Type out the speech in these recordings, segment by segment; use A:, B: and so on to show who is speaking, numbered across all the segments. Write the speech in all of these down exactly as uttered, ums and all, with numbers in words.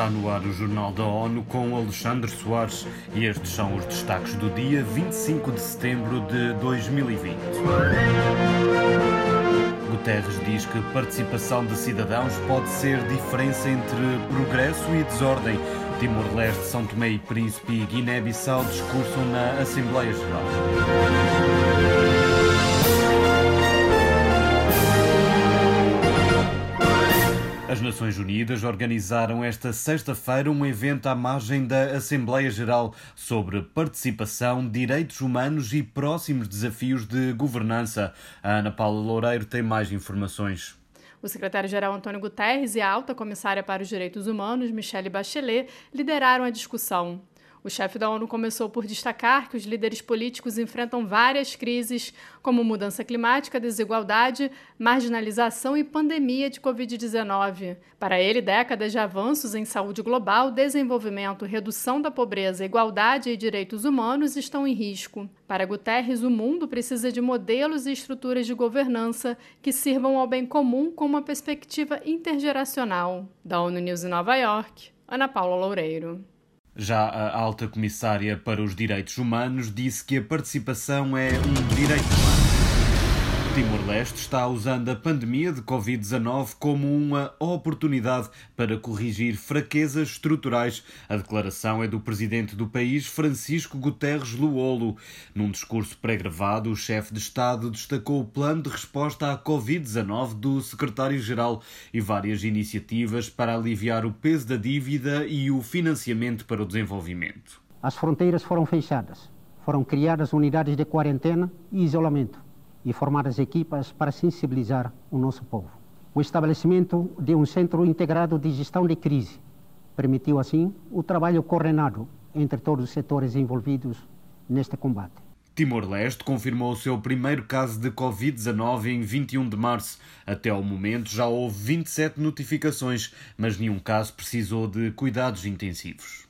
A: Está no ar o Jornal da ONU com Alexandre Soares e estes são os destaques do dia vinte e cinco de setembro de dois mil e vinte. Guterres diz que participação de cidadãos pode ser diferença entre progresso e desordem. Timor-Leste, São Tomé e Príncipe e Guiné-Bissau discursam na Assembleia Geral. As Nações Unidas organizaram esta sexta-feira um evento à margem da Assembleia Geral sobre participação, direitos humanos e próximos desafios de governança. A Ana Paula Loureiro tem mais informações.
B: O secretário-geral Antônio Guterres e a alta comissária para os direitos humanos, Michelle Bachelet, lideraram a discussão. O chefe da ONU começou por destacar que os líderes políticos enfrentam várias crises, como mudança climática, desigualdade, marginalização e pandemia de covid dezenove. Para ele, décadas de avanços em saúde global, desenvolvimento, redução da pobreza, igualdade e direitos humanos estão em risco. Para Guterres, o mundo precisa de modelos e estruturas de governança que sirvam ao bem comum com uma perspectiva intergeracional. Da ONU News em Nova York, Ana Paula Loureiro.
A: Já a alta comissária para os direitos humanos disse que a participação é um direito humano. Timor-Leste está usando a pandemia de covid dezenove como uma oportunidade para corrigir fraquezas estruturais. A declaração é do presidente do país, Francisco Guterres Luolo. Num discurso pré-gravado, o chefe de Estado destacou o plano de resposta à covid dezenove do secretário-geral e várias iniciativas para aliviar o peso da dívida e o financiamento para o desenvolvimento.
C: As fronteiras foram fechadas, foram criadas unidades de quarentena e isolamento e formadas equipas para sensibilizar o nosso povo. O estabelecimento de um centro integrado de gestão de crise permitiu, assim, o trabalho coordenado entre todos os setores envolvidos neste combate.
A: Timor-Leste confirmou o seu primeiro caso de covid dezenove em vinte e um de março. Até ao momento já houve vinte e sete notificações, mas nenhum caso precisou de cuidados intensivos.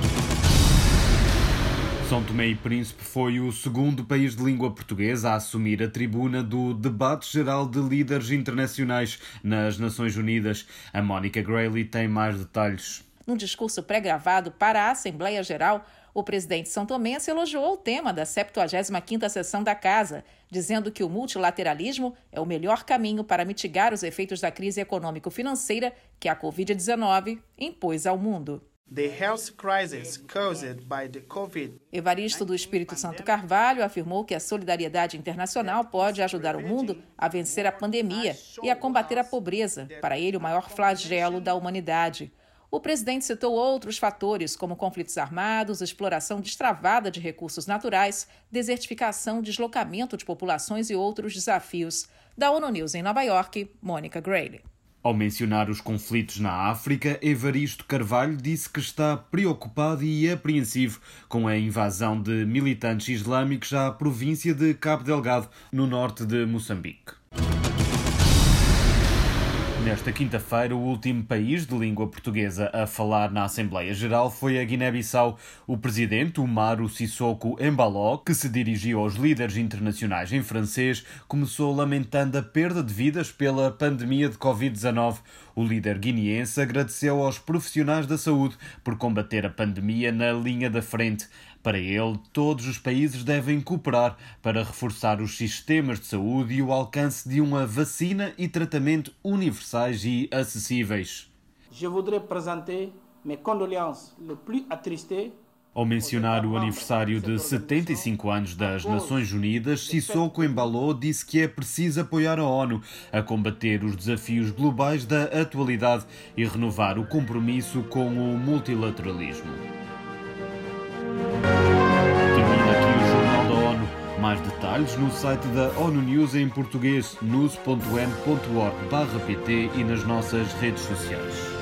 A: São Tomé e Príncipe foi o segundo país de língua portuguesa a assumir a tribuna do Debate Geral de Líderes Internacionais nas Nações Unidas. A Mónica Grayley tem mais detalhes.
D: Num discurso pré-gravado para a Assembleia Geral, o presidente são-tomense elogiou o tema da septuagésima quinta sessão da Casa, dizendo que o multilateralismo é o melhor caminho para mitigar os efeitos da crise econômico-financeira que a covid dezenove impôs ao mundo.
E: The health crisis caused by the COVID.
D: Evaristo do Espírito Santo Carvalho afirmou que a solidariedade internacional pode ajudar o mundo a vencer a pandemia e a combater a pobreza, para ele o maior flagelo da humanidade. O presidente citou outros fatores, como conflitos armados, exploração destravada de recursos naturais, desertificação, deslocamento de populações e outros desafios. Da ONU News em Nova York, Mônica Grayley.
A: Ao mencionar os conflitos na África, Evaristo Carvalho disse que está preocupado e apreensivo com a invasão de militantes islâmicos à província de Cabo Delgado, no norte de Moçambique. Nesta quinta-feira, o último país de língua portuguesa a falar na Assembleia Geral foi a Guiné-Bissau. O presidente, Umaru Sissoko Embaló, que se dirigiu aos líderes internacionais em francês, começou lamentando a perda de vidas pela pandemia de covid dezenove. O líder guineense agradeceu aos profissionais da saúde por combater a pandemia na linha da frente. Para ele, todos os países devem cooperar para reforçar os sistemas de saúde e o alcance de uma vacina e tratamento universais e acessíveis.
F: Je voudrais présenter mes condoléances les plus attristées.
A: Ao mencionar o aniversário de setenta e cinco anos das Nações Unidas, Sissoko Embaló disse que é preciso apoiar a ONU a combater os desafios globais da atualidade e renovar o compromisso com o multilateralismo. Termina aqui o Jornal da ONU. Mais detalhes no site da ONU News em português, news ponto n ponto org barra pt e nas nossas redes sociais.